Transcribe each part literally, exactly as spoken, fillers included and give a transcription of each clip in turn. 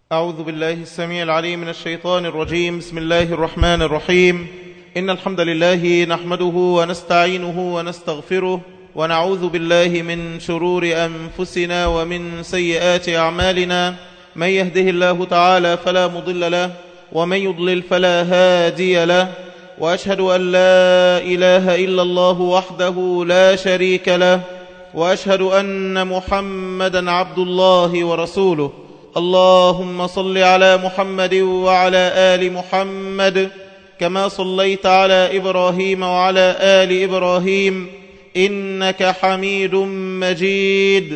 أعوذ بالله السميع العليم من الشيطان الرجيم. بسم الله الرحمن الرحيم. إن الحمد لله نحمده ونستعينه ونستغفره ونعوذ بالله من شرور أنفسنا ومن سيئات أعمالنا. من يهده الله تعالى فلا مضل له ومن يضلل فلا هادي له، وأشهد أن لا إله إلا الله وحده لا شريك له، وأشهد أن محمدا عبد الله ورسوله. اللهم صل على محمد وعلى آل محمد كما صليت على إبراهيم وعلى آل إبراهيم إنك حميد مجيد.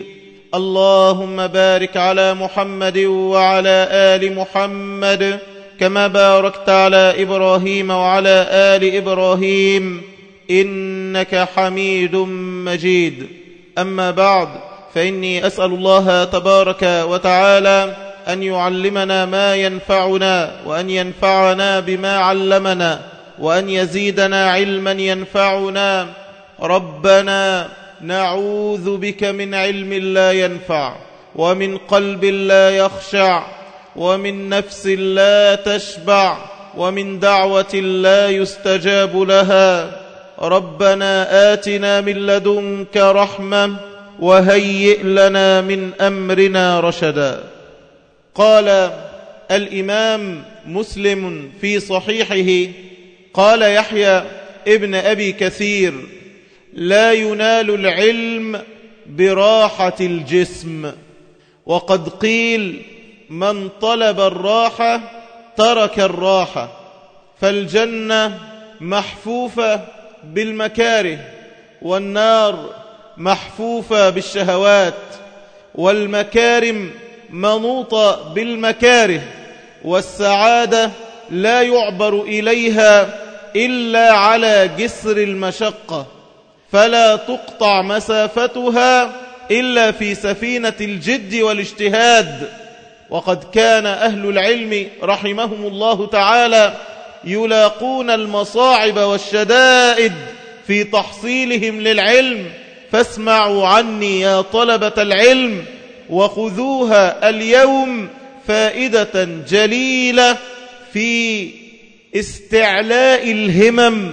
اللهم بارك على محمد وعلى آل محمد كما باركت على إبراهيم وعلى آل إبراهيم إنك حميد مجيد. أما بعد، فإني أسأل الله تبارك وتعالى أن يعلمنا ما ينفعنا، وأن ينفعنا بما علمنا، وأن يزيدنا علما ينفعنا. ربنا نعوذ بك من علم لا ينفع، ومن قلب لا يخشع، ومن نفس لا تشبع، ومن دعوة لا يستجاب لها. ربنا آتنا من لدنك رحمة وهيئ لنا من أمرنا رشدا. قال الإمام مسلم في صحيحه: قال يحيى ابن أبي كثير: لا ينال العلم براحة الجسم. وقد قيل: من طلب الراحة ترك الراحة. فالجنة محفوفة بالمكاره، والنار محفوفة بالشهوات، والمكارم منوطة بالمكاره، والسعادة لا يعبر إليها إلا على جسر المشقة، فلا تقطع مسافتها إلا في سفينة الجد والاجتهاد. وقد كان أهل العلم رحمهم الله تعالى يلاقون المصاعب والشدائد في تحصيلهم للعلم. فاسمعوا عني يا طلبة العلم وخذوها اليوم فائدة جليلة في استعلاء الهمم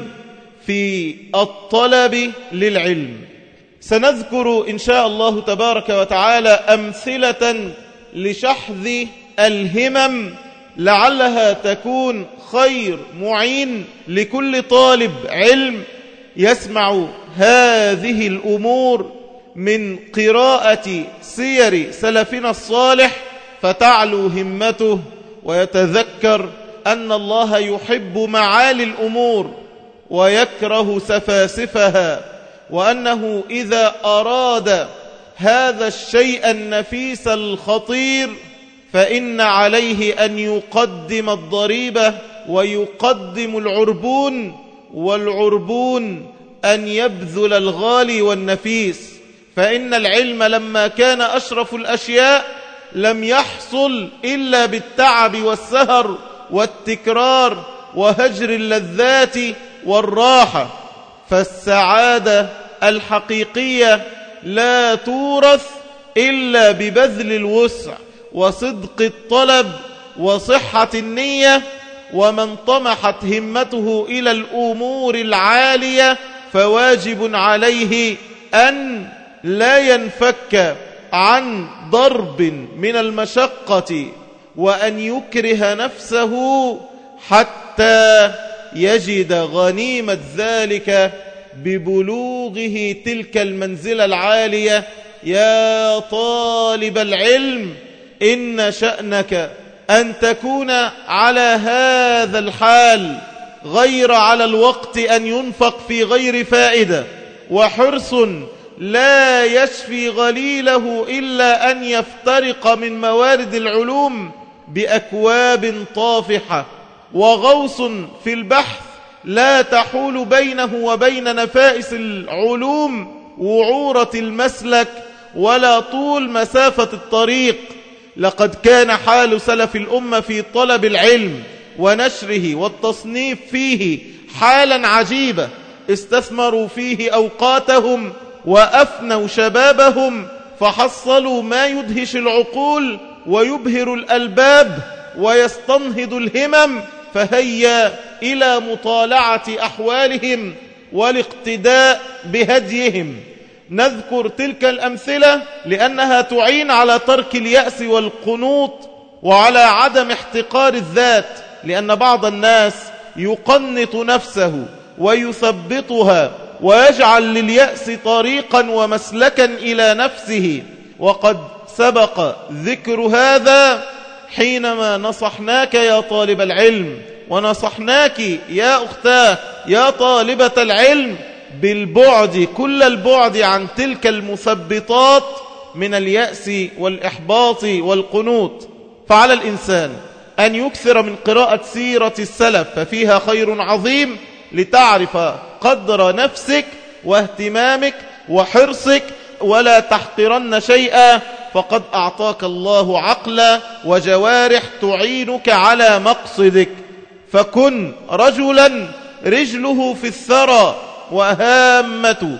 في الطلب للعلم. سنذكر إن شاء الله تبارك وتعالى أمثلة لشحذ الهمم، لعلها تكون خير معين لكل طالب علم يسمع هذه الأمور من قراءة سير سلفنا الصالح، فتعلو همته ويتذكر أن الله يحب معالي الأمور ويكره سفاسفها، وأنه إذا أراد هذا الشيء النفيس الخطير فإن عليه أن يقدم الضريبة ويقدم العربون، والعربون أن يبذل الغالي والنفيس. فإن العلم لما كان أشرف الأشياء لم يحصل إلا بالتعب والسهر والتكرار وهجر اللذات والراحة. فالسعادة الحقيقية لا تورث إلا ببذل الوسع وصدق الطلب وصحة النية. ومن طمحت همته إلى الأمور العالية فواجب عليه أن لا ينفك عن ضرب من المشقة، وأن يكره نفسه حتى يجد غنيمة ذلك ببلوغه تلك المنزلة العالية. يا طالب العلم، إن شأنك أن تكون على هذا الحال، غير على الوقت أن ينفق في غير فائدة، وحرص لا يشفي غليله إلا أن يفترق من موارد العلوم بأكواب طافحة، وغوص في البحث لا تحول بينه وبين نفائس العلوم وعورة المسلك ولا طول مسافة الطريق. لقد كان حال سلف الأمة في طلب العلم ونشره والتصنيف فيه حالا عجيبة، استثمروا فيه أوقاتهم وأفنوا شبابهم، فحصلوا ما يدهش العقول ويبهر الألباب ويستنهض الهمم، فهيا إلى مطالعة أحوالهم والاقتداء بهديهم. نذكر تلك الأمثلة لأنها تعين على ترك اليأس والقنوط وعلى عدم احتقار الذات، لأن بعض الناس يقنط نفسه ويثبطها ويجعل لليأس طريقا ومسلكا إلى نفسه، وقد سبق ذكر هذا حينما نصحناك يا طالب العلم ونصحناك يا أختاه يا طالبة العلم بالبعد كل البعد عن تلك المثبطات من اليأس والإحباط والقنوط. فعلى الإنسان أن يكثر من قراءة سيرة السلف، ففيها خير عظيم لتعرف قدر نفسك واهتمامك وحرصك، ولا تحقرن شيئا، فقد أعطاك الله عقلا وجوارح تعينك على مقصدك. فكن رجلا رجله في الثرى وهامة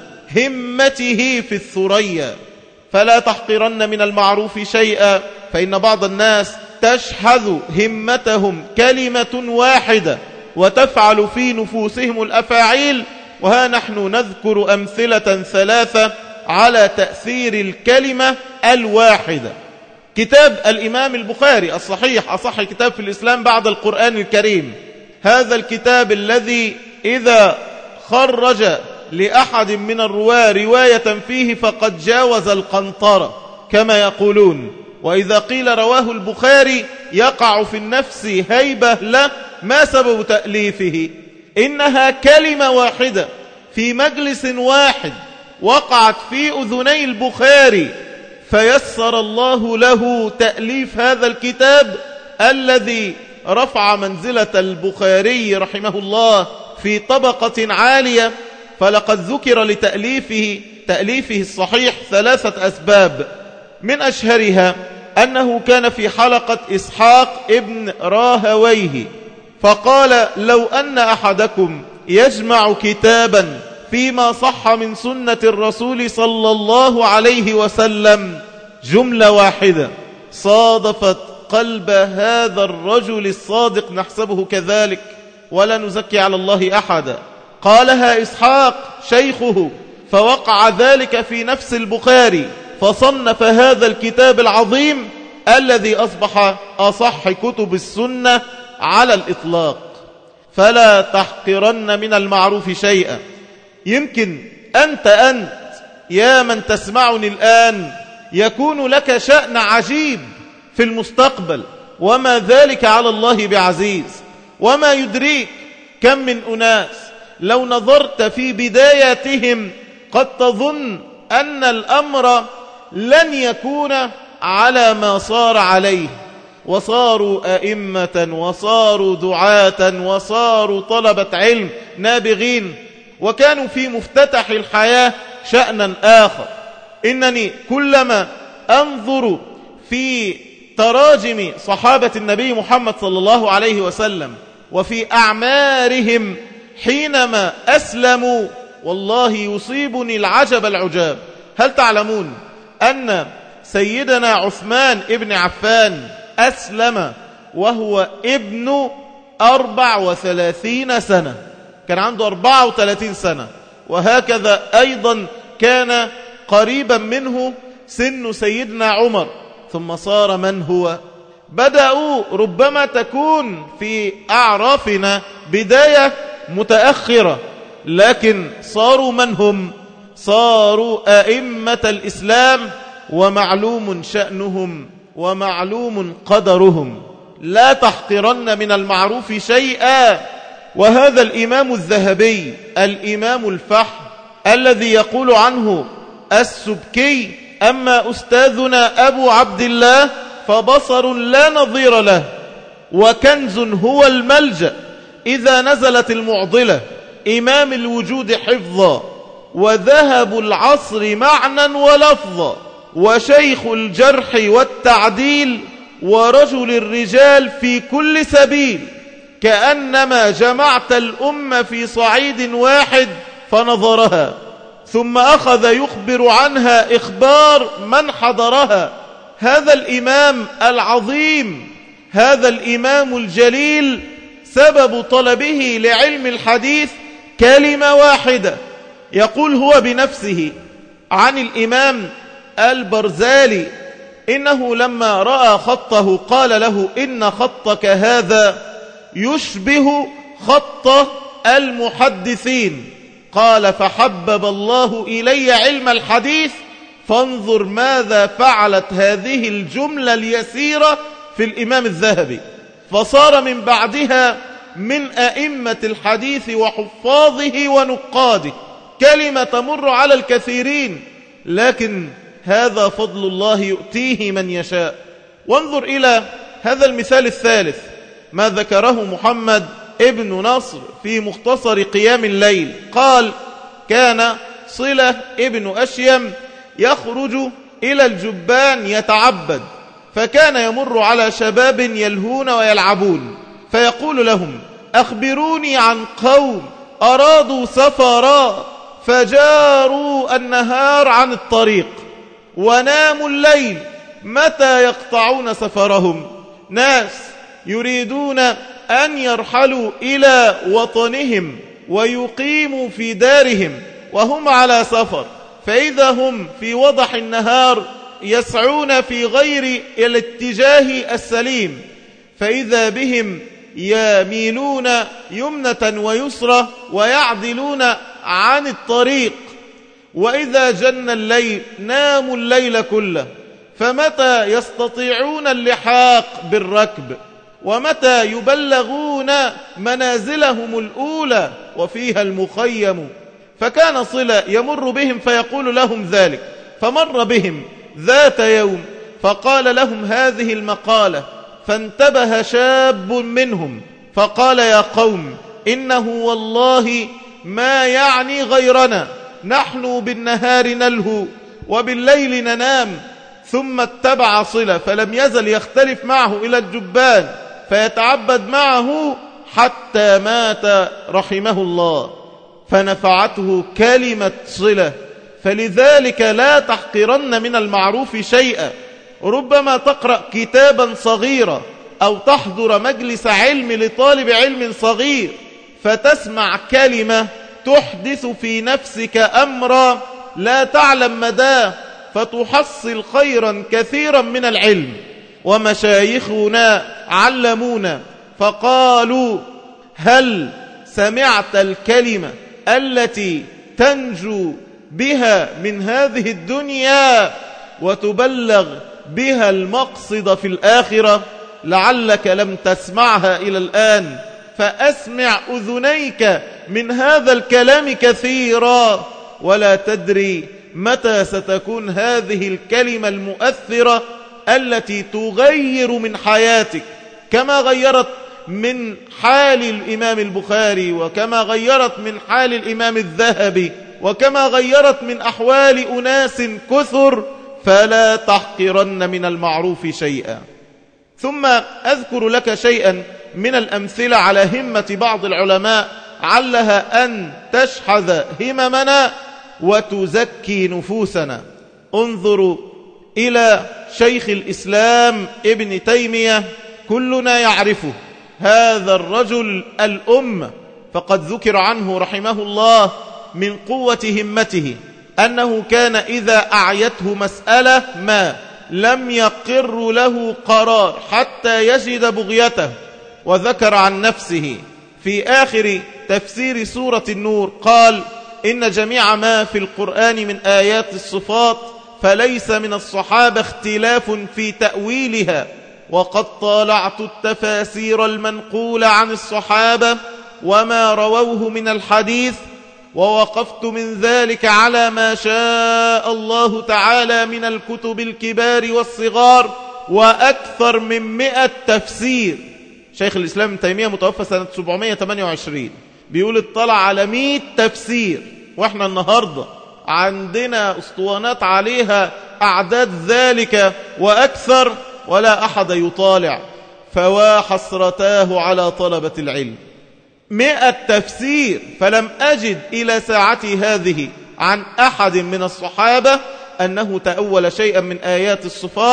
همته في الثريا، فلا تحقرن من المعروف شيئا، فإن بعض الناس تشحذ همتهم كلمة واحدة وتفعل في نفوسهم الأفاعيل. وها نحن نذكر أمثلة ثلاثة على تأثير الكلمة الواحدة. كتاب الإمام البخاري الصحيح، أصح كتاب في الإسلام بعد القرآن الكريم، هذا الكتاب الذي إذا خرج لأحد من الرواة رواية فيه فقد جاوز القنطرة كما يقولون، وإذا قيل رواه البخاري يقع في النفس هيبة له. ما سبب تأليفه؟ إنها كلمة واحدة في مجلس واحد وقعت في أذني البخاري، فيسر الله له تأليف هذا الكتاب الذي رفع منزلة البخاري رحمه الله في طبقة عالية. فلقد ذكر لتأليفه تأليفه الصحيح ثلاثة أسباب، من أشهرها أنه كان في حلقة إسحاق ابن راهويه، فقال: لو أن أحدكم يجمع كتابا فيما صح من سنة الرسول صلى الله عليه وسلم جملة واحدة صادفت قلب هذا الرجل الصادق، نحسبه كذلك ولا نزكي على الله أحدا. قالها إسحاق شيخه، فوقع ذلك في نفس البخاري، فصنف هذا الكتاب العظيم الذي أصبح أصح كتب السنة على الإطلاق. فلا تحقرن من المعروف شيئا. يمكن أنت أنت يا من تسمعني الآن يكون لك شأن عجيب في المستقبل، وما ذلك على الله بعزيز. وما يدريك كم من أناس لو نظرت في بداياتهم قد تظن أن الأمر لن يكون على ما صار عليه، وصاروا أئمة وصاروا دعاة وصاروا طلبة علم نابغين، وكانوا في مفتتح الحياة شأنا آخر. إنني كلما أنظر في تراجم صحابة النبي محمد صلى الله عليه وسلم وفي أعمارهم حينما أسلموا، والله يصيبني العجب العجاب. هل تعلمون أن سيدنا عثمان ابن عفان أسلم وهو ابن أربع وثلاثين سنة؟ كان عنده أربع وثلاثين سنة. وهكذا أيضا كان قريبا منه سن سيدنا عمر، ثم صار من هو. بدأوا ربما تكون في أعرافنا بداية متأخرة، لكن صاروا من هم؟ صاروا أئمة الإسلام، ومعلوم شأنهم ومعلوم قدرهم. لا تحقرن من المعروف شيئا. وهذا الإمام الذهبي الإمام الفحم الذي يقول عنه السبكي: أما أستاذنا أبو عبد الله فبصر لا نظير له، وكنز هو الملجأ إذا نزلت المعضلة، إمام الوجود حفظا، وذهب العصر معنى ولفظا، وشيخ الجرح والتعديل، ورجل الرجال في كل سبيل، كأنما جمعت الأمة في صعيد واحد فنظرها، ثم أخذ يخبر عنها إخبار من حضرها. هذا الإمام العظيم، هذا الإمام الجليل، سبب طلبه لعلم الحديث كلمة واحدة. يقول هو بنفسه عن الإمام البرزالي إنه لما رأى خطه قال له: إن خطك هذا يشبه خط المحدثين. قال: فحبب الله إلي علم الحديث، فانظر ماذا فعلت هذه الجملة اليسيرة في الإمام الذهبي، فصار من بعدها من أئمة الحديث وحفاظه ونقاده. كلمة تمر على الكثيرين، لكن هذا فضل الله يؤتيه من يشاء. وانظر إلى هذا المثال الثالث ما ذكره محمد ابن نصر في مختصر قيام الليل. قال: كان صلة ابن أشيم يخرج إلى الجبان يتعبد، فكان يمر على شباب يلهون ويلعبون، فيقول لهم: أخبروني عن قوم أرادوا سفرا فجاروا النهار عن الطريق وناموا الليل، متى يقطعون سفرهم؟ ناس يريدون أن يرحلوا إلى وطنهم ويقيموا في دارهم وهم على سفر، فإذا هم في وضح النهار يسعون في غير الاتجاه السليم، فإذا بهم يميلون يمنة ويسرى ويعدلون عن الطريق، وإذا جن الليل ناموا الليل كله. فمتى يستطيعون اللحاق بالركب؟ ومتى يبلغون منازلهم الأولى وفيها المخيم؟ فكان صلة يمر بهم فيقول لهم ذلك. فمر بهم ذات يوم فقال لهم هذه المقالة، فانتبه شاب منهم فقال: يا قوم، إنه والله ما يعني غيرنا، نحن بالنهار نلهو وبالليل ننام. ثم اتبع صلة فلم يزل يختلف معه إلى الجبان فيتعبد معه حتى مات رحمه الله، فنفعته كلمة صلة. فلذلك لا تحقرن من المعروف شيئا. ربما تقرأ كتابا صغيرا أو تحضر مجلس علم لطالب علم صغير، فتسمع كلمة تحدث في نفسك أمرا لا تعلم مداه، فتحصل خيرا كثيرا من العلم. ومشايخنا علمونا فقالوا: هل سمعت الكلمة التي تنجو بها من هذه الدنيا وتبلغ بها المقصد في الآخرة؟ لعلك لم تسمعها إلى الآن، فأسمع أذنيك من هذا الكلام كثيرا، ولا تدري متى ستكون هذه الكلمة المؤثرة التي تغير من حياتك، كما غيرت من حال الإمام البخاري، وكما غيرت من حال الإمام الذهبي، وكما غيرت من أحوال أناس كثر. فلا تحقرن من المعروف شيئا. ثم أذكر لك شيئا من الأمثلة على همة بعض العلماء علها أن تشحذ هممنا وتزكي نفوسنا. انظروا إلى شيخ الإسلام ابن تيمية، كلنا يعرفه، هذا الرجل الأمة، فقد ذكر عنه رحمه الله من قوة همته أنه كان إذا أعيته مسألة ما لم يقر له قرار حتى يجد بغيته. وذكر عن نفسه في آخر تفسير سورة النور قال: إن جميع ما في القرآن من آيات الصفات فليس من الصحابة اختلاف في تأويلها، وقد طالعت التفاسير المنقولة عن الصحابة وما رووه من الحديث، ووقفت من ذلك على ما شاء الله تعالى من الكتب الكبار والصغار، وأكثر من مئة تفسير. شيخ الإسلام ابن تيمية متوفى سنة سبعمائة وثمانية وعشرين، بيقول اطلع على مئة تفسير، وإحنا النهاردة عندنا أسطوانات عليها أعداد ذلك وأكثر، ولا أحد يطالع. فوا حسرتاه على طلبة العلم، مئة تفسير. فلم أجد إلى ساعتي هذه عن أحد من الصحابة أنه تأول شيئا من آيات الصفات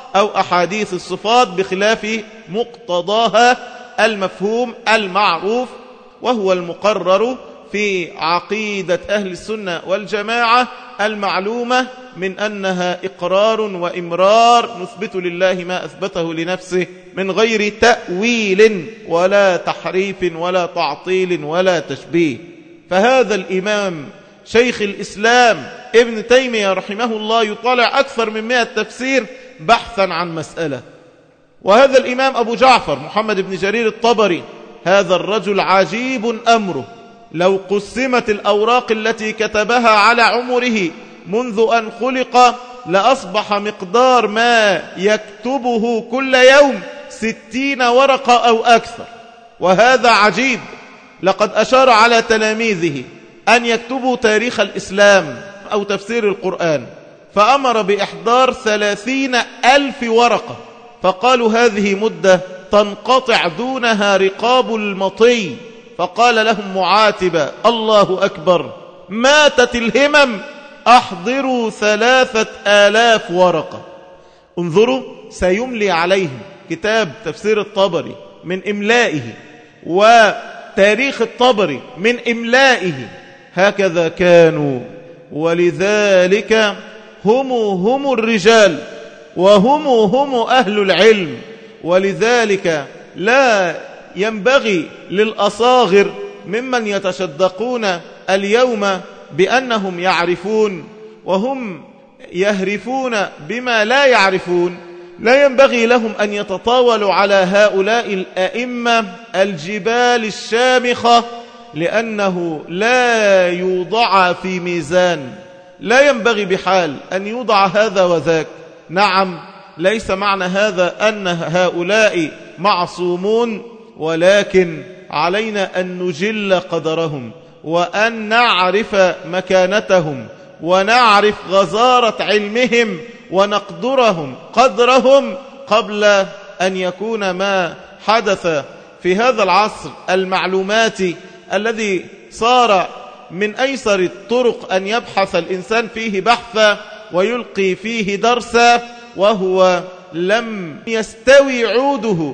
أو أحاديث الصفات بخلاف مقتضاها المفهوم المعروف، وهو المقرر في عقيدة أهل السنة والجماعة المعلومة من أنها إقرار وإمرار نثبت لله ما أثبته لنفسه من غير تأويل ولا تحريف ولا تعطيل ولا تشبيه. فهذا الإمام شيخ الإسلام ابن تيمية رحمه الله يطالع أكثر من مئة تفسير بحثا عن مسألة. وهذا الإمام أبو جعفر محمد بن جرير الطبري، هذا الرجل عجيب أمره، لو قسمت الأوراق التي كتبها على عمره منذ أن خلق لأصبح مقدار ما يكتبه كل يوم ستين ورقة أو أكثر. وهذا عجيب. لقد أشار على تلاميذه أن يكتبوا تاريخ الإسلام أو تفسير القرآن، فأمر بإحضار ثلاثين ألف ورقة، فقالوا هذه مدة تنقطع دونها رقاب المطي. فقال لهم معاتبا: الله أكبر، ماتت الهمم، أحضروا ثلاثة آلاف ورقة. انظروا، سيملي عليهم كتاب تفسير الطبري من إملائه وتاريخ الطبري من إملائه. هكذا كانوا، ولذلك هم هم الرجال وهم هم أهل العلم. ولذلك لا ينبغي للأصاغر ممن يتشدقون اليوم بأنهم يعرفون وهم يهرفون بما لا يعرفون، لا ينبغي لهم أن يتطاولوا على هؤلاء الأئمة الجبال الشامخة، لأنه لا يوضع في ميزان. لا ينبغي بحال أن يوضع هذا وذاك. نعم، ليس معنى هذا أن هؤلاء معصومون، ولكن علينا أن نجل قدرهم وأن نعرف مكانتهم ونعرف غزارة علمهم ونقدرهم قدرهم قبل أن يكون ما حدث في هذا العصر المعلوماتي الذي صار من أيسر الطرق أن يبحث الإنسان فيه بحثا ويلقي فيه درسا وهو لم يستوي عوده.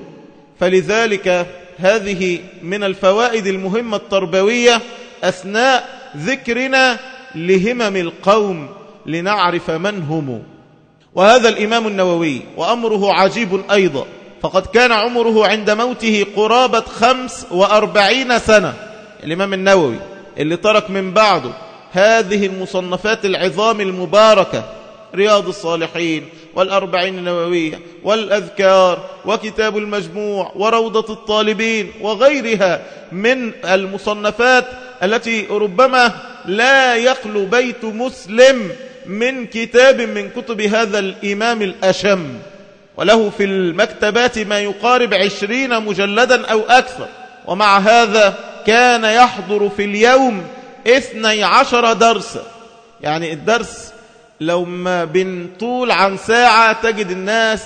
فلذلك هذه من الفوائد المهمة التربوية أثناء ذكرنا لهمم القوم لنعرف من هم. وهذا الإمام النووي وأمره عجيب أيضا، فقد كان عمره عند موته قرابة خمس وأربعين سنة. الإمام النووي اللي ترك من بعده هذه المصنفات العظام المباركة: رياض الصالحين والأربعين النووية والأذكار وكتاب المجموع وروضة الطالبين وغيرها من المصنفات التي ربما لا يخلو بيت مسلم من كتاب من كتب هذا الإمام الأشم، وله في المكتبات ما يقارب عشرين مجلدا أو أكثر. ومع هذا كان يحضر في اليوم اثني عشر درسا. يعني الدرس لو ما بنطول عن ساعة تجد الناس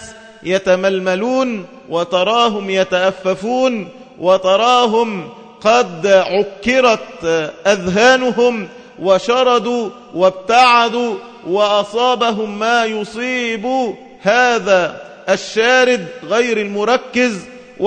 يتململون وتراهم يتأففون وتراهم قد عكرت أذهانهم وشردوا وابتعدوا وأصابهم ما يصيب هذا الشارد غير المركز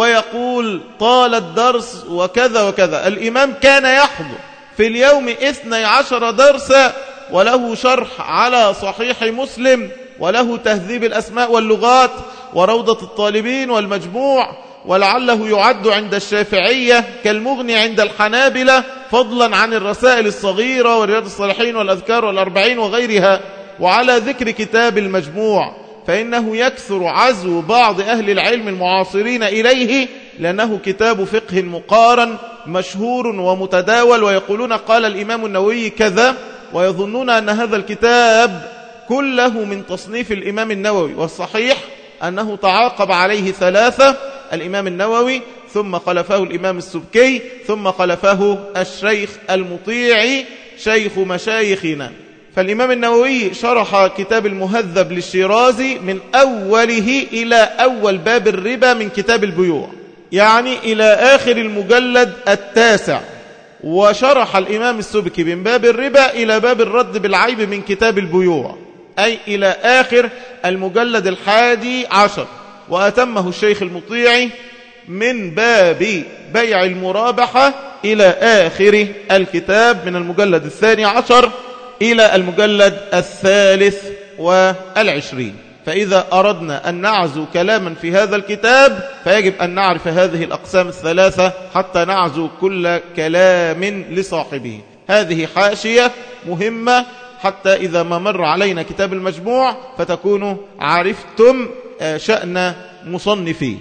ويقول طال الدرس وكذا وكذا. الإمام كان يحضر في اليوم اثني عشر درسا، وله شرح على صحيح مسلم، وله تهذيب الأسماء واللغات وروضة الطالبين والمجموع، ولعله يعد عند الشافعية كالمغني عند الحنابلة، فضلا عن الرسائل الصغيرة ورياض الصالحين والأذكار والأربعين وغيرها. وعلى ذكر كتاب المجموع فإنه يكثر عزو بعض أهل العلم المعاصرين إليه، لأنه كتاب فقه مقارن مشهور ومتداول، ويقولون قال الإمام النووي كذا، ويظنون أن هذا الكتاب كله من تصنيف الإمام النووي. والصحيح أنه تعاقب عليه ثلاثة: الإمام النووي، ثم خلفه الإمام السبكي، خلفه خلفه الشيخ المطيعي شيخ مشايخنا. فالإمام النووي شرح كتاب المهذب للشيرازي من أوله إلى أول باب الربا من كتاب البيوع، يعني إلى آخر المجلد التاسع. وشرح الإمام السبكي من باب الربا إلى باب الرد بالعيب من كتاب البيوع. أي إلى آخر المجلد الحادي عشر. وأتمه الشيخ المطيعي من باب بيع المرابحة إلى آخر الكتاب من المجلد الثاني عشر إلى المجلد الثالث والعشرين. فإذا أردنا أن نعزو كلاما في هذا الكتاب فيجب أن نعرف هذه الأقسام الثلاثة حتى نعزو كل كلام لصاحبه. هذه حاشية مهمة حتى إذا ما مر علينا كتاب المجموع فتكونوا عرفتم شأن مصنفيه.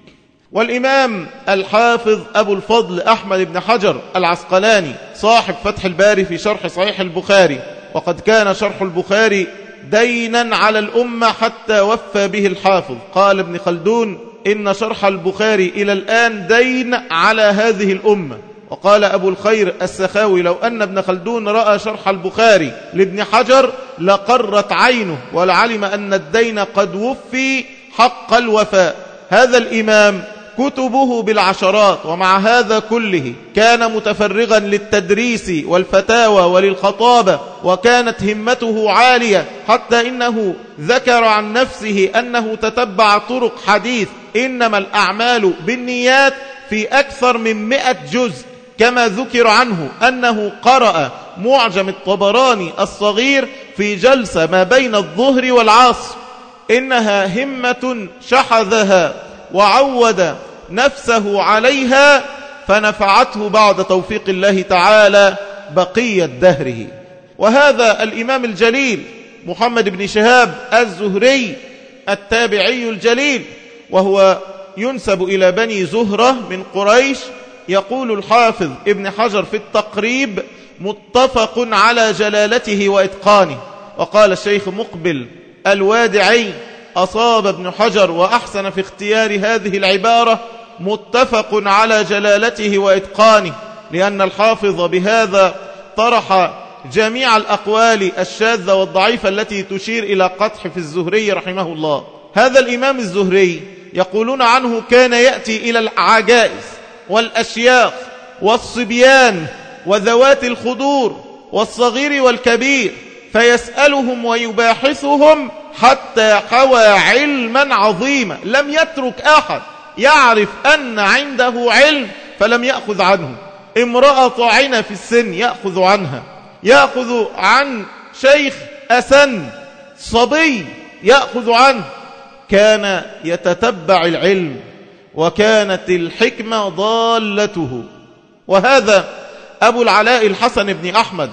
والإمام الحافظ أبو الفضل أحمد بن حجر العسقلاني صاحب فتح الباري في شرح صحيح البخاري، وقد كان شرح البخاري دينا على الأمة حتى وفى به الحافظ. قال ابن خلدون إن شرح البخاري إلى الآن دين على هذه الأمة. وقال أبو الخير السخاوي لو أن ابن خلدون رأى شرح البخاري لابن حجر لقرت عينه ولعلم أن الدين قد وفي حق الوفاء. هذا الإمام كتبه بالعشرات، ومع هذا كله كان متفرغا للتدريس والفتاوى وللخطابة، وكانت همته عالية حتى إنه ذكر عن نفسه أنه تتبع طرق حديث إنما الأعمال بالنيات في أكثر من مئة جزء، كما ذكر عنه أنه قرأ معجم الطبراني الصغير في جلسة ما بين الظهر والعصر. إنها همة شحذها وعود نفسه عليها فنفعته بعد توفيق الله تعالى بقية دهره. وهذا الإمام الجليل محمد بن شهاب الزهري التابعي الجليل، وهو ينسب إلى بني زهرة من قريش، يقول الحافظ ابن حجر في التقريب متفق على جلالته وإتقانه. وقال الشيخ مقبل الوادعي أصاب ابن حجر وأحسن في اختيار هذه العبارة متفق على جلالته وإتقانه، لأن الحافظ بهذا طرح جميع الأقوال الشاذة والضعيفة التي تشير إلى قدح في الزهري رحمه الله. هذا الإمام الزهري يقولون عنه كان يأتي إلى العجائز والأشياخ والصبيان وذوات الخدور والصغير والكبير فيسألهم ويباحثهم حتى حوى علما عظيما لم يترك أحد يعرف أن عنده علم فلم يأخذ عنه. امرأة طاعنة في السن يأخذ عنها، يأخذ عن شيخ أسن، صبي يأخذ عنه. كان يتتبع العلم وكانت الحكمة ضالته. وهذا أبو العلاء الحسن بن أحمد.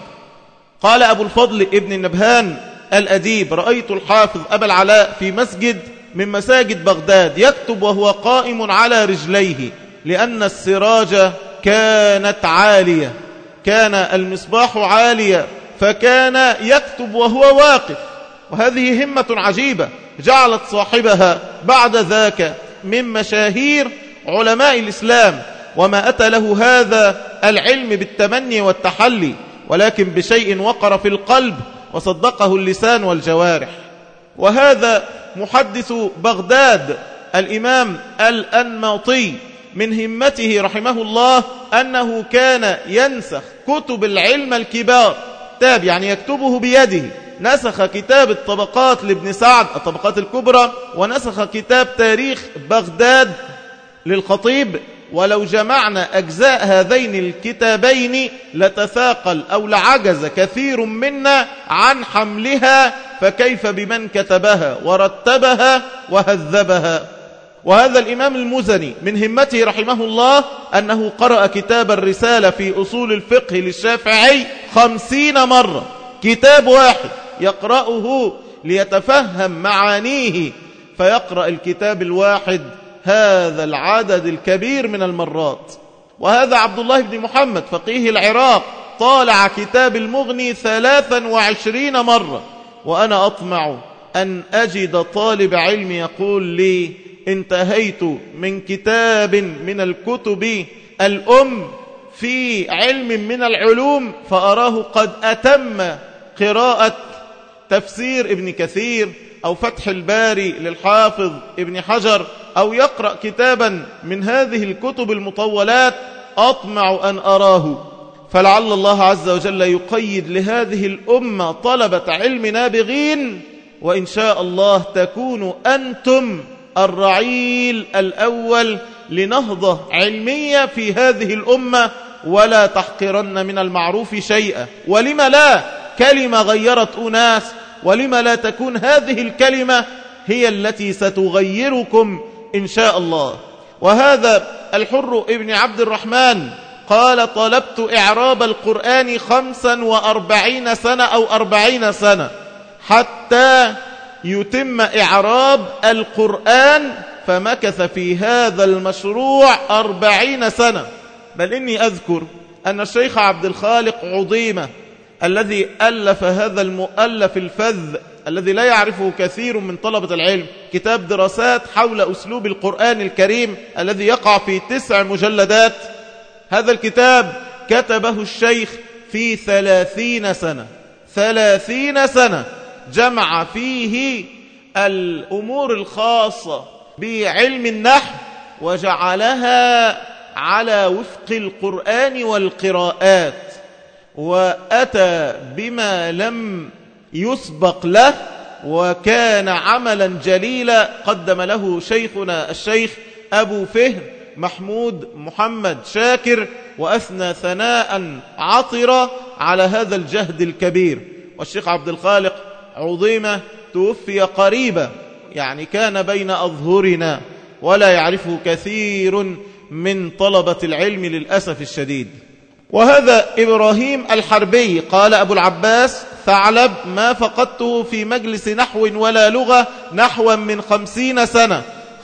قال أبو الفضل ابن النبهان الأديب رأيت الحافظ أبا العلاء في مسجد من مساجد بغداد يكتب وهو قائم على رجليه، لأن السراج كانت عالية، كان المصباح عالية، فكان يكتب وهو واقف. وهذه همة عجيبة جعلت صاحبها بعد ذاك من مشاهير علماء الإسلام، وما أتى له هذا العلم بالتمني والتحلي، ولكن بشيء وقر في القلب وصدقه اللسان والجوارح. وهذا محدث بغداد الإمام الأنماطي من همته رحمه الله أنه كان ينسخ كتب العلم الكبار، كتاب يعني يكتبه بيده. نسخ كتاب الطبقات لابن سعد الطبقات الكبرى، ونسخ كتاب تاريخ بغداد للخطيب. ولو جمعنا أجزاء هذين الكتابين لتثاقل أو لعجز كثير منا عن حملها، فكيف بمن كتبها ورتبها وهذبها. وهذا الإمام المزني من همته رحمه الله أنه قرأ كتاب الرسالة في أصول الفقه للشافعي خمسين مرة، كتاب واحد يقرأه ليتفهم معانيه، فيقرأ الكتاب الواحد هذا العدد الكبير من المرات. وهذا عبد الله بن محمد فقيه العراق طالع كتاب المغني ثلاثا وعشرين مرة. وأنا أطمع أن أجد طالب علم يقول لي انتهيت من كتاب من الكتب الأم في علم من العلوم فأراه قد أتم قراءة تفسير ابن كثير أو فتح الباري للحافظ ابن حجر، أو يقرأ كتابا من هذه الكتب المطولات. أطمع أن أراه، فلعل الله عز وجل يقيد لهذه الأمة طلبة علم نابغين وإن شاء الله تكونوا أنتم الرعيل الأول لنهضة علمية في هذه الأمة، ولا تحقرن من المعروف شيئا. ولما لا؟ كلمة غيرت أناس، ولما لا تكون هذه الكلمة هي التي ستغيركم إن شاء الله. وهذا الحر ابن عبد الرحمن قال: طلبت إعراب القرآن خمسا وأربعين سنة أو أربعين سنة حتى يتم إعراب القرآن، فمكث في هذا المشروع أربعين سنة. بل إني أذكر أن الشيخ عبد الخالق عظيمة الذي ألف هذا المؤلف الفذ الذي لا يعرفه كثير من طلبة العلم، كتاب دراسات حول أسلوب القرآن الكريم الذي يقع في تسع مجلدات. هذا الكتاب كتبه الشيخ في ثلاثين سنة ثلاثين سنة جمع فيه الأمور الخاصة بعلم النحو وجعلها على وفق القرآن والقراءات، وأتى بما لم يسبق له، وكان عملا جليلا قدم له شيخنا الشيخ أبو فهر محمود محمد شاكر، وأثنى ثناء عطرا على هذا الجهد الكبير. والشيخ عبد الخالق عظيمة توفي قريبا، يعني كان بين أظهرنا ولا يعرفه كثير من طلبة العلم للأسف الشديد. وهذا إبراهيم الحربي قال: أبو العباس ثعلب ما فقدته في مجلس نحو ولا لغة نحو من خمسين سنة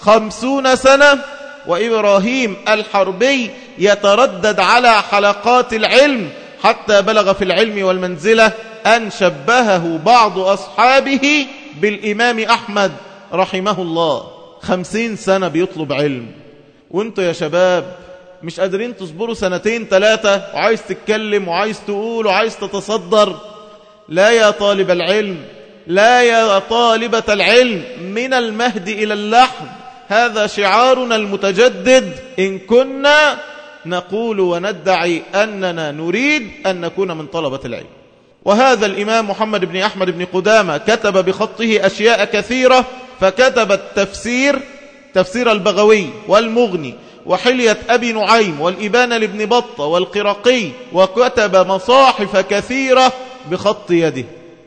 خمسون سنة. وإبراهيم الحربي يتردد على حلقات العلم حتى بلغ في العلم والمنزلة أن شبهه بعض أصحابه بالإمام أحمد رحمه الله. خمسين سنة بيطلب علم، وانتوا يا شباب مش قادرين تصبروا سنتين ثلاثة وعايز تتكلم وعايز تقول وعايز تتصدر. لا يا طالب العلم، لا يا طالبة العلم، من المهد إلى اللحد، هذا شعارنا المتجدد إن كنا نقول وندعي أننا نريد أن نكون من طلبة العلم. وهذا الإمام محمد بن أحمد بن قدامة كتب بخطه أشياء كثيرة، فكتب التفسير، تفسير البغوي والمغني وحلية أبي نعيم والإبانة لابن بطة والقرقي، وكتب مصاحف كثيرة بخط يده.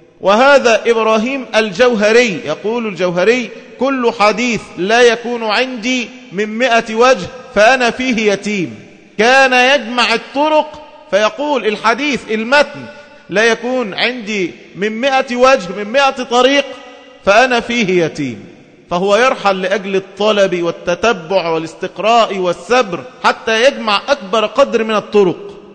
وهذا إبراهيم الجوهري يقول الجوهري: كل حديث لا يكون عندي من مئة وجه فأنا فيه يتيم. كان يجمع الطرق فيقول الحديث المتن لا يكون عندي من مئة وجه من مئة طريق فأنا فيه يتيم. فهو يرحل لأجل الطلب والتتبع والاستقراء والسبر حتى يجمع أكبر قدر من الطرق.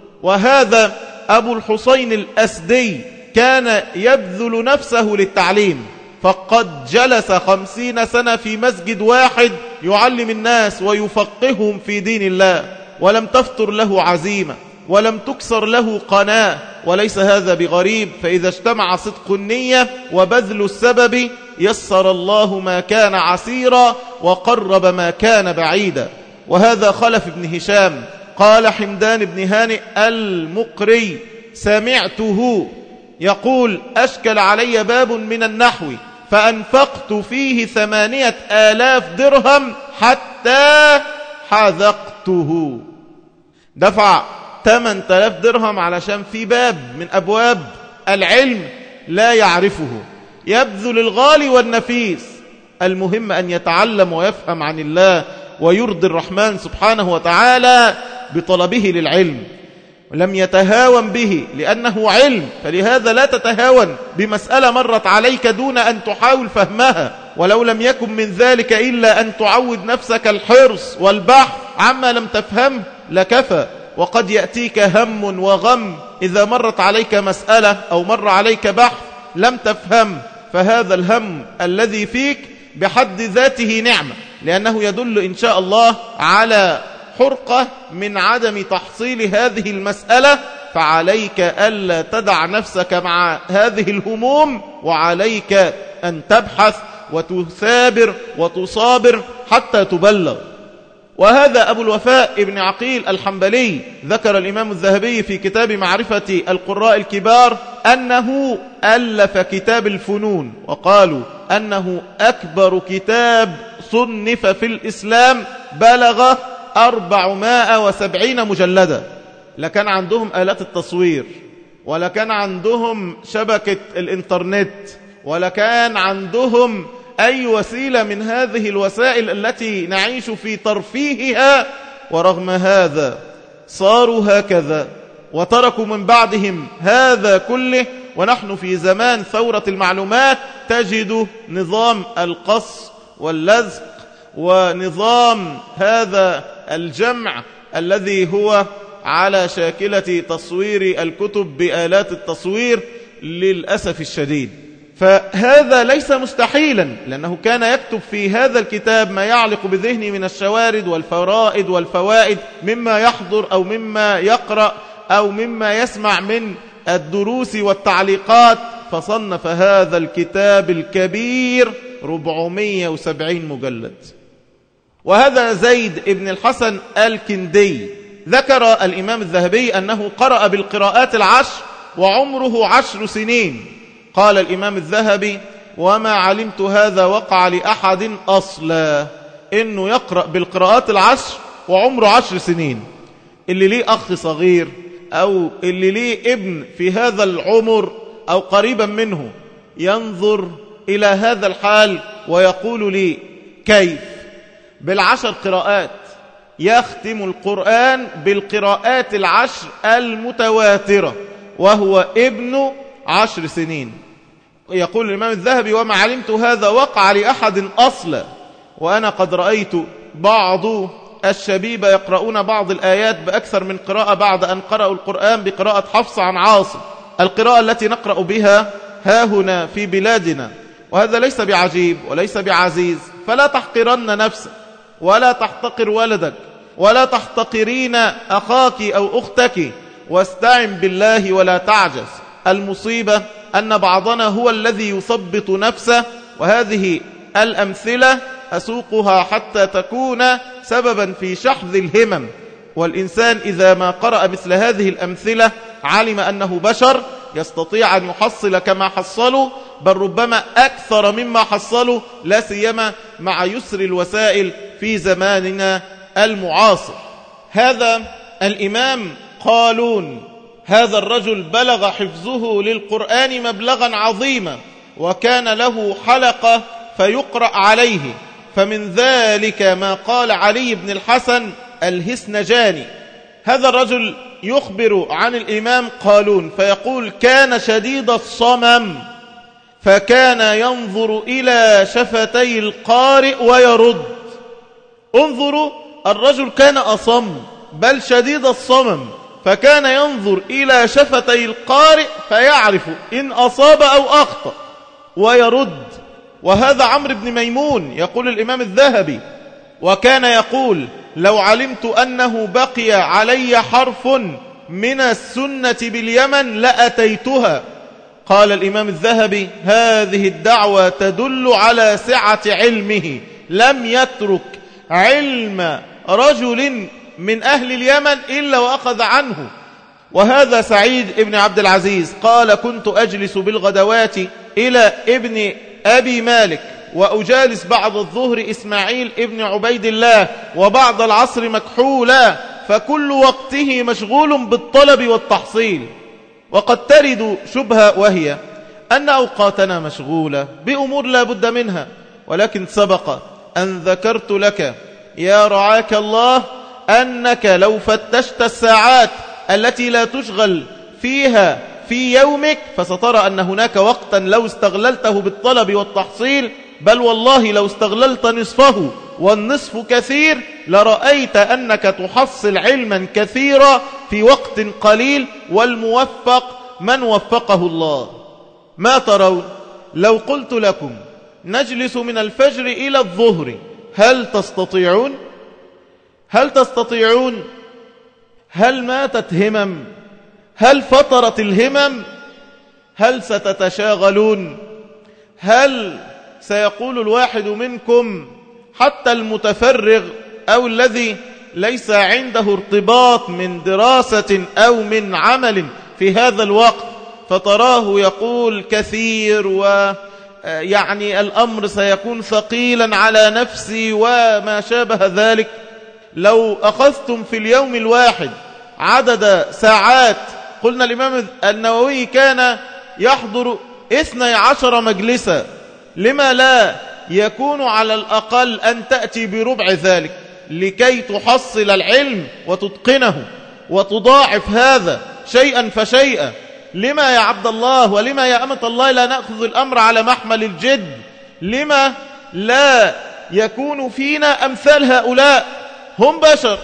وهذا أبو الحسين الأسدي كان يبذل نفسه للتعليم، فقد جلس خمسين سنة في مسجد واحد يعلم الناس ويفقههم في دين الله، ولم تفتر له عزيمة ولم تكسر له قناة. وليس هذا بغريب، فإذا اجتمع صدق النية وبذل السبب يسر الله ما كان عسيرا وقرب ما كان بعيدا. وهذا خلف بن هشام قال: حمدان بن هانئ المقري سمعته يقول: أشكل علي باب من النحو فأنفقت فيه ثمانية آلاف درهم حتى حذقته. دفع ثمانية آلاف درهم علشان في باب من أبواب العلم لا يعرفه، يبذل الغالي والنفيس. المهم أن يتعلم ويفهم عن الله ويرضي الرحمن سبحانه وتعالى بطلبه للعلم. لم يتهاون به لأنه علم، فلهذا لا تتهاون بمسألة مرت عليك دون أن تحاول فهمها، ولو لم يكن من ذلك إلا أن تعود نفسك الحرص والبحث عما لم تفهم لكفى. وقد يأتيك هم وغم إذا مرت عليك مسألة أو مر عليك بحث لم تفهم، فهذا الهم الذي فيك بحد ذاته نعمة، لأنه يدل إن شاء الله على حرقة من عدم تحصيل هذه المسألة. فعليك ألا تدع نفسك مع هذه الهموم، وعليك أن تبحث وتثابر وتصابر حتى تبلغ. وهذا أبو الوفاء ابن عقيل الحنبلي ذكر الإمام الذهبي في كتاب معرفة القراء الكبار أنه ألف كتاب الفنون، وقالوا أنه أكبر كتاب صنف في الإسلام، بلغ أربعمائة وسبعين مجلدا. لكان عندهم آلات التصوير، ولا كان عندهم شبكة الإنترنت، ولا كان عندهم أي وسيلة من هذه الوسائل التي نعيش في ترفيهها، ورغم هذا صاروا هكذا وتركوا من بعدهم هذا كله. ونحن في زمان ثورة المعلومات تجد نظام القص واللزق ونظام هذا الجمع الذي هو على شاكلة تصوير الكتب بآلات التصوير للأسف الشديد. فهذا ليس مستحيلا، لأنه كان يكتب في هذا الكتاب ما يعلق بذهنه من الشوارد والفرائد والفوائد مما يحضر أو مما يقرأ أو مما يسمع من الدروس والتعليقات، فصنف هذا الكتاب الكبير أربعمائة وسبعين مجلد. وهذا زيد بن الحسن الكندي ذكر الإمام الذهبي أنه قرأ بالقراءات العشر وعمره عشر سنين. قال الإمام الذهبي: وما علمت هذا وقع لأحد أصلا، إنه يقرأ بالقراءات العشر وعمره عشر سنين. اللي ليه أخ صغير أو اللي ليه ابن في هذا العمر أو قريبا منه ينظر إلى هذا الحال ويقول لي: كيف بالعشر قراءات يختم القرآن بالقراءات العشر المتواترة وهو ابن عشر سنين؟ يقول الإمام الذهبي: وما علمت هذا وقع لأحد أصلا، وأنا قد رأيت بعض الشبيبة يقرؤون بعض الآيات بأكثر من قراءة بعد أن قرأوا القرآن بقراءة حفص عن عاصم، القراءة التي نقرأ بها ها هنا في بلادنا. وهذا ليس بعجيب وليس بعزيز، فلا تحقرن نفسك ولا تحتقر ولدك ولا تحتقرين أخاك أو أختك، واستعن بالله ولا تعجز. المصيبة أن بعضنا هو الذي يثبط نفسه، وهذه الأمثلة أسوقها حتى تكون سببا في شحذ الهمم. والإنسان إذا ما قرأ مثل هذه الأمثلة علم أنه بشر يستطيع أن يحصل كما حصلوا، بل ربما أكثر مما حصلوا، لا سيما مع يسر الوسائل في زماننا المعاصر. هذا الإمام قالون، هذا الرجل بلغ حفظه للقرآن مبلغا عظيما، وكان له حلقة فيقرأ عليه، فمن ذلك ما قال علي بن الحسن الهسنجاني. هذا الرجل يخبر عن الإمام قالون فيقول: كان شديد الصمم، فكان ينظر إلى شفتي القارئ ويرد. انظروا، الرجل كان أصم بل شديد الصمم، فكان ينظر إلى شفتي القارئ فيعرف إن أصاب أو أخطأ ويرد. وهذا عمرو بن ميمون يقول الإمام الذهبي: وكان يقول: لو علمت أنه بقي علي حرف من السنة باليمن لأتيتها. قال الإمام الذهبي: هذه الدعوة تدل على سعة علمه، لم يترك علم رجل من أهل اليمن إلا وأخذ عنه. وهذا سعيد ابن عبد العزيز قال: كنت أجلس بالغدوات إلى ابن أبي مالك، وأجالس بعد الظهر إسماعيل ابن عبيد الله، وبعد العصر مكحولا، فكل وقته مشغول بالطلب والتحصيل. وقد ترد شبهة، وهي أن أوقاتنا مشغولة بأمور لا بد منها، ولكن سبق أن ذكرت لك يا رعاك الله أنك لو فتشت الساعات التي لا تشغل فيها في يومك فسترى أن هناك وقتا لو استغللته بالطلب والتحصيل، بل والله لو استغللت نصفه والنصف كثير لرأيت أنك تحصل علما كثيرا في وقت قليل، والموفق من وفقه الله. ما ترون لو قلت لكم نجلس من الفجر إلى الظهر، هل تستطيعون؟ هل تستطيعون؟ هل ماتت همم؟ هل فطرت الهمم؟ هل ستتشاغلون؟ هل سيقول الواحد منكم حتى المتفرغ أو الذي ليس عنده ارتباط من دراسة أو من عمل في هذا الوقت، فتراه يقول كثير ويعني الأمر سيكون ثقيلا على نفسي وما شابه ذلك. لو أخذتم في اليوم الواحد عدد ساعات، قلنا الإمام النووي كان يحضر اثني عشر مجلسا، لما لا يكون على الأقل أن تأتي بربع ذلك لكي تحصل العلم وتتقنه وتضاعف هذا شيئا فشيئا؟ لما يا عبد الله ولما يا أمة الله لا نأخذ الأمر على محمل الجد؟ لما لا يكون فينا أمثال هؤلاء؟ هم بشر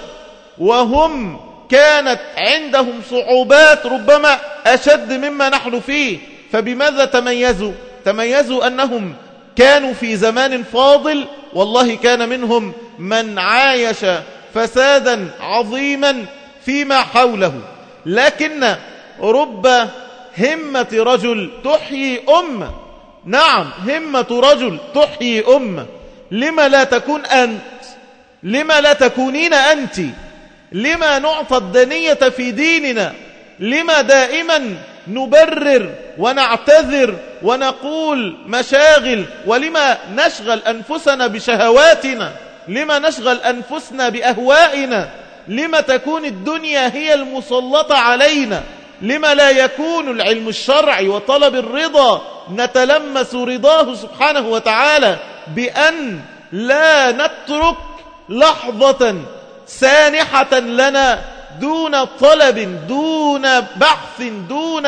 وهم كانت عندهم صعوبات ربما أشد مما نحن فيه، فبماذا تميزوا؟ تميزوا أنهم كانوا في زمان فاضل، والله كان منهم من عايش فسادا عظيما فيما حوله، لكن رب همة رجل تحيي أمة. نعم، همة رجل تحيي أمة. لما لا تكون أنت؟ لما لا تكونين أنت؟ لما نعطى الدنية في ديننا؟ لما دائما نبرر ونعتذر ونقول مشاغل؟ ولما نشغل أنفسنا بشهواتنا؟ لما نشغل أنفسنا بأهوائنا؟ لما تكون الدنيا هي المسلطة علينا؟ لما لا يكون العلم الشرعي وطلب الرضا نتلمس رضاه سبحانه وتعالى بأن لا نترك لحظة سانحة لنا دون طلب، دون بحث، دون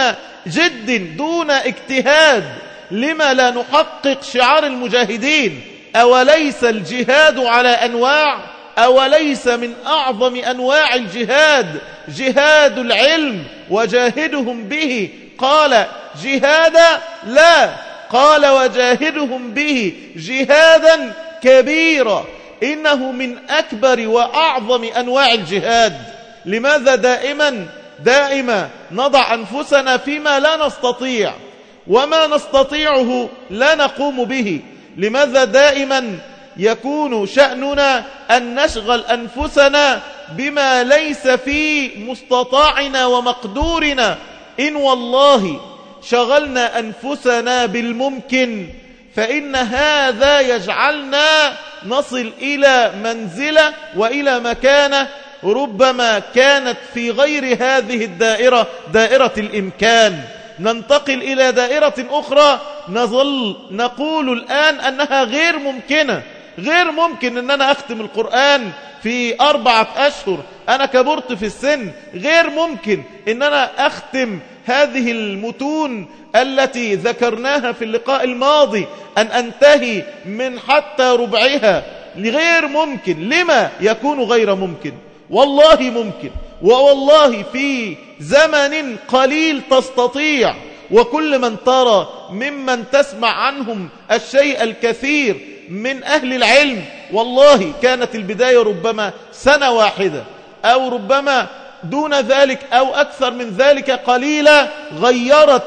جد، دون اجتهاد؟ لما لا نحقق شعار المجاهدين؟ أوليس الجهاد على أنواع؟ أوليس من أعظم أنواع الجهاد جهاد العلم وجاهدهم به؟ قال جهادا؟ لا، قال وجاهدهم به جهادا كبيرا، إنه من أكبر وأعظم أنواع الجهاد. لماذا دائما دائما نضع أنفسنا فيما لا نستطيع، وما نستطيعه لا نقوم به؟ لماذا دائما يكون شأننا أن نشغل أنفسنا بما ليس في مستطاعنا ومقدورنا؟ إن والله شغلنا أنفسنا بالممكن فإن هذا يجعلنا نصل إلى منزلة وإلى مكانة ربما كانت في غير هذه الدائرة، دائرة الإمكان. ننتقل إلى دائرة أخرى نظل نقول الآن أنها غير ممكنة. غير ممكن أن أنا أختم القرآن في أربعة أشهر، أنا كبرت في السن. غير ممكن أن أنا أختم هذه المتون التي ذكرناها في اللقاء الماضي أن أنتهي من حتى ربعها. غير ممكن. لما يكون غير ممكن؟ والله ممكن، ووالله في زمن قليل تستطيع. وكل من ترى ممن تسمع عنهم الشيء الكثير من أهل العلم، والله كانت البداية ربما سنة واحدة أو ربما دون ذلك أو أكثر من ذلك قليلا، غيرت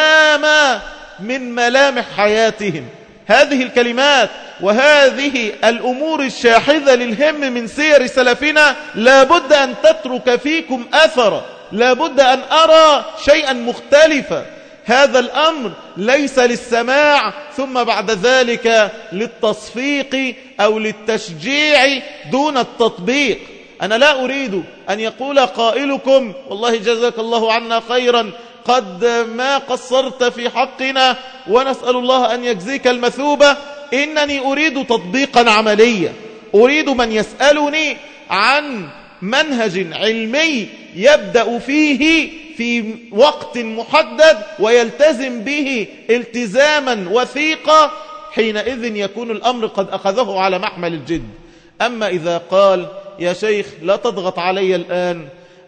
تماما من ملامح حياتهم. هذه الكلمات وهذه الأمور الشاحذة للهم من سير سلفنا لابد أن تترك فيكم أثرا، لابد أن أرى شيئا مختلفا. هذا الأمر ليس للسماع ثم بعد ذلك للتصفيق أو للتشجيع دون التطبيق. أنا لا أريد أن يقول قائلكم والله جزاك الله عنا خيرا، قد ما قصرت في حقنا ونسأل الله أن يجزيك المثوبة. إنني أريد تطبيقا عمليا، أريد من يسألني عن منهج علمي يبدأ فيه في وقت محدد ويلتزم به التزاما وثيقا، حينئذ يكون الأمر قد أخذه على محمل الجد. أما إذا قال يا شيخ لا تضغط علي الآن،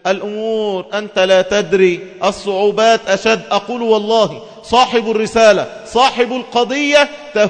الأمور أنت لا تدري، الصعوبات أشد، أقول والله صاحب الرسالة صاحب القضية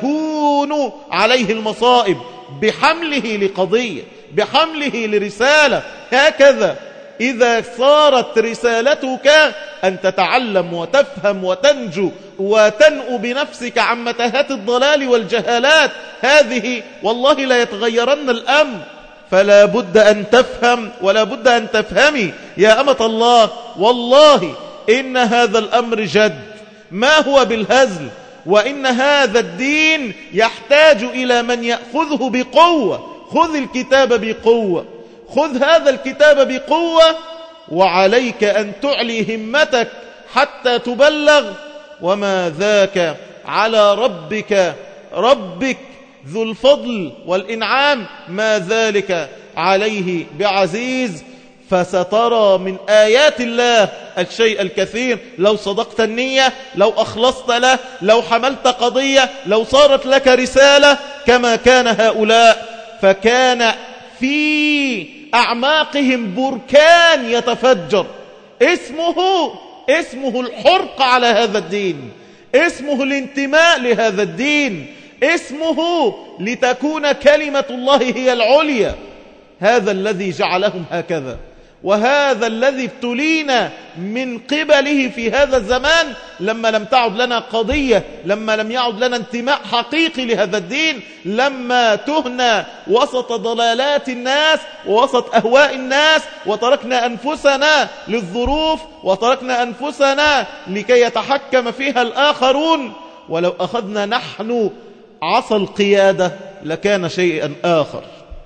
تهون عليه المصائب بحمله لقضية، بحمله لرسالة. هكذا إذا صارت رسالتك أن تتعلم وتفهم وتنجو وتنؤ بنفسك عن متاهات الضلال والجهالات، هذه والله لا يتغيرن الأمر. فلا بد أن تفهم ولا بد أن تفهمي يا أمة الله، والله إن هذا الأمر جد، ما هو بالهزل، وإن هذا الدين يحتاج إلى من يأخذه بقوة. خذ الكتاب بقوة، خذ هذا الكتاب بقوة، وعليك أن تعلي همتك حتى تبلغ، وما ذاك على ربك ربك ذو الفضل والإنعام، ما ذلك عليه بعزيز. فسترى من آيات الله الشيء الكثير لو صدقت النية، لو أخلصت له، لو حملت قضية، لو صارت لك رسالة كما كان هؤلاء. فكان في أعماقهم بركان يتفجر، اسمه اسمه الحرق على هذا الدين، اسمه الانتماء لهذا الدين، اسمه لتكون كلمة الله هي العليا. هذا الذي جعلهم هكذا، وهذا الذي ابتلينا من قبله في هذا الزمان، لما لم تعد لنا قضية، لما لم يعد لنا انتماء حقيقي لهذا الدين، لما تهنا وسط ضلالات الناس ووسط أهواء الناس، وتركنا أنفسنا للظروف، وتركنا أنفسنا لكي يتحكم فيها الآخرون. ولو أخذنا نحن عصا القيادة لكان شيئا آخر.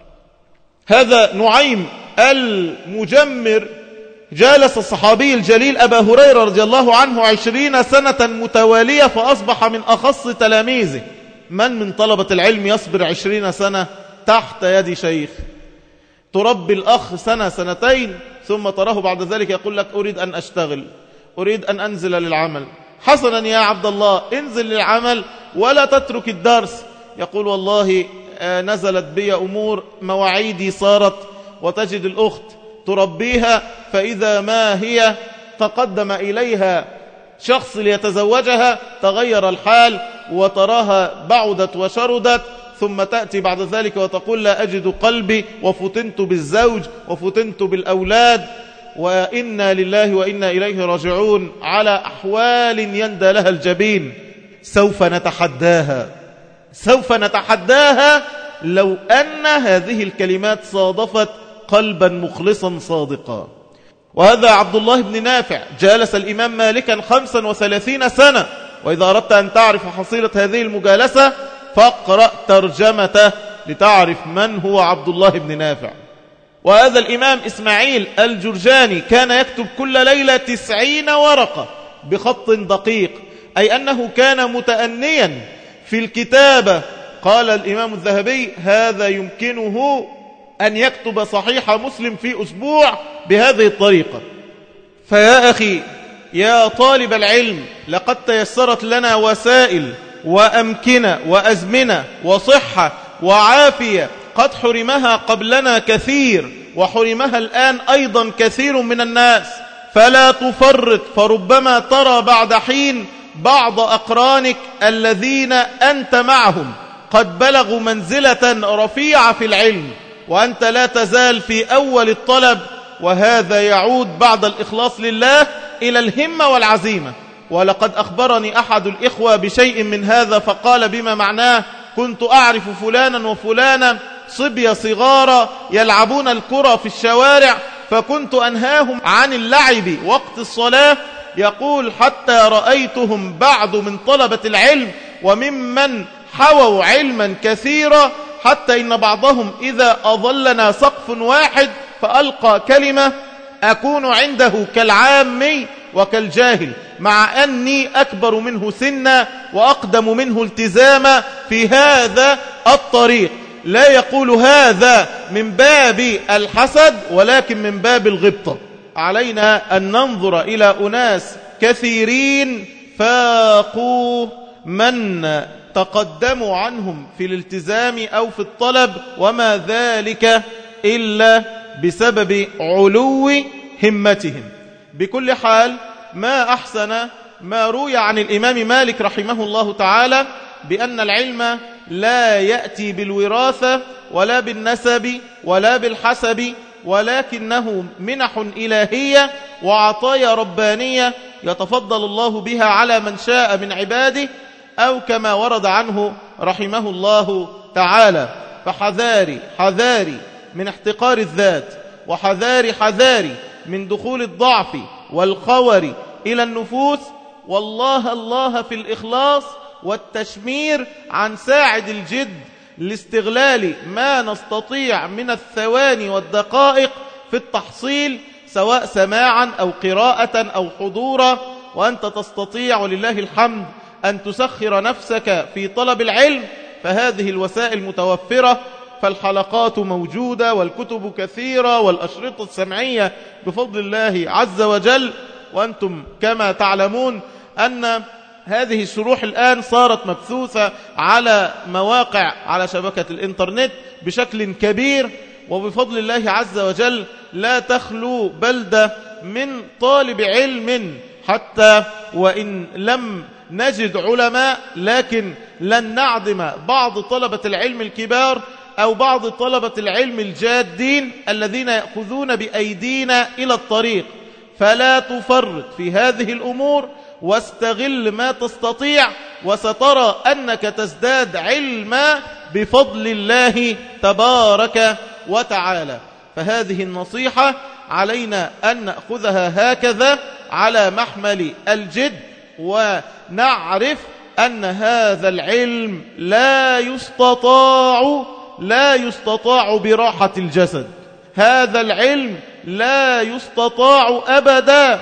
هذا نعيم المجمر جالس الصحابي الجليل أبا هريرة رضي الله عنه عشرين سنة متوالية، فأصبح من أخص تلاميذه. من من طلبة العلم يصبر عشرين سنة تحت يد شيخ؟ تربي الأخ سنة سنتين، ثم تراه بعد ذلك يقول لك أريد أن أشتغل، أريد أن أنزل للعمل. حسنا يا عبد الله، انزل للعمل ولا تترك الدرس. يقول والله نزلت بي أمور، مواعيدي صارت، وتجد الأخت تربيها، فإذا ما هي تقدم إليها شخص ليتزوجها تغير الحال، وتراها بعدت وشردت، ثم تأتي بعد ذلك وتقول لا أجد قلبي، وفتنت بالزوج وفتنت بالأولاد، وإنا لله وإنا إليه راجعون، على أحوال يندى لها الجبين. سوف نتحداها، سوف نتحداها لو أن هذه الكلمات صادفت قلبا مخلصا صادقا. وهذا عبد الله بن نافع جالس الإمام مالكا خمسا وثلاثين سنة. وإذا أردت أن تعرف حصيلة هذه المجالسة فاقرأ ترجمته لتعرف من هو عبد الله بن نافع. وهذا الإمام إسماعيل الجرجاني كان يكتب كل ليلة تسعين ورقة بخط دقيق، أي أنه كان متأنيا في الكتابة. قال الإمام الذهبي هذا يمكنه أن يكتب صحيح مسلم في أسبوع بهذه الطريقة. فيا أخي يا طالب العلم، لقد تيسرت لنا وسائل وأمكنة وأزمنة وصحة وعافية قد حرمها قبلنا كثير، وحرمها الآن أيضا كثير من الناس. فلا تفرط، فربما ترى بعد حين بعض أقرانك الذين أنت معهم قد بلغوا منزلة رفيعة في العلم، وأنت لا تزال في أول الطلب. وهذا يعود بعد الإخلاص لله إلى الهمة والعزيمة. ولقد أخبرني أحد الإخوة بشيء من هذا، فقال بما معناه: كنت أعرف فلانا وفلانا صبية صغارا يلعبون الكرة في الشوارع، فكنت أنهاهم عن اللعب وقت الصلاة. يقول حتى رأيتهم بعد من طلبة العلم وممن حووا علما كثيرا، حتى إن بعضهم إذا أظلنا سقف واحد فألقى كلمة أكون عنده كالعامي وكالجاهل، مع أني أكبر منه سنا وأقدم منه التزاما في هذا الطريق. لا يقول هذا من باب الحسد، ولكن من باب الغبطة. علينا أن ننظر إلى أناس كثيرين فاقوا من تقدموا عنهم في الالتزام أو في الطلب، وما ذلك إلا بسبب علو همتهم. بكل حال، ما أحسن ما روي عن الإمام مالك رحمه الله تعالى بأن العلم لا يأتي بالوراثة ولا بالنسب ولا بالحسب، ولكنه منح إلهية وعطايا ربانية يتفضل الله بها على من شاء من عباده، أو كما ورد عنه رحمه الله تعالى. فحذاري حذاري من احتقار الذات، وحذاري حذاري من دخول الضعف والخور إلى النفوس، والله الله في الإخلاص والتشمير عن ساعد الجد لاستغلال ما نستطيع من الثواني والدقائق في التحصيل، سواء سماعا أو قراءة أو حضورا. وأنت تستطيع ولله الحمد أن تسخر نفسك في طلب العلم، فهذه الوسائل متوفرة، فالحلقات موجودة والكتب كثيرة والأشرطة السمعية بفضل الله عز وجل. وأنتم كما تعلمون أن هذه الشروح الآن صارت مبثوثة على مواقع على شبكة الإنترنت بشكل كبير، وبفضل الله عز وجل لا تخلو بلدة من طالب علم، حتى وإن لم نجد علماء لكن لن نعدم بعض طلبة العلم الكبار أو بعض طلبة العلم الجادين الذين يأخذون بأيدينا إلى الطريق. فلا تفرط في هذه الأمور، واستغل ما تستطيع، وسترى أنك تزداد علما بفضل الله تبارك وتعالى. فهذه النصيحة علينا أن نأخذها هكذا على محمل الجد، ونعرف أن هذا العلم لا يستطاع لا يستطاع براحة الجسد. هذا العلم لا يستطاع أبدا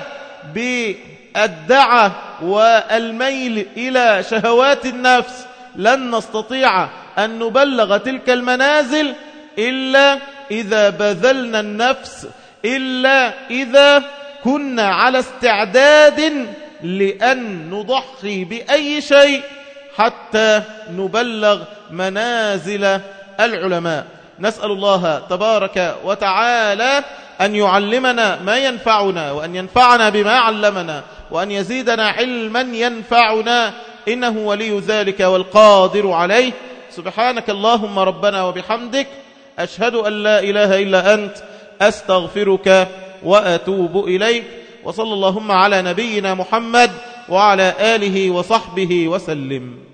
بالدعة والميل إلى شهوات النفس. لن نستطيع أن نبلغ تلك المنازل إلا إذا بذلنا النفس، إلا إذا كنا على استعداد لأن نضحي بأي شيء حتى نبلغ منازل العلماء. نسأل الله تبارك وتعالى أن يعلمنا ما ينفعنا، وأن ينفعنا بما علمنا، وأن يزيدنا علما ينفعنا، إنه ولي ذلك والقادر عليه. سبحانك اللهم ربنا وبحمدك، أشهد أن لا إله إلا أنت، أستغفرك وأتوب إليك. وصلى اللهم على نبينا محمد وعلى آله وصحبه وسلم.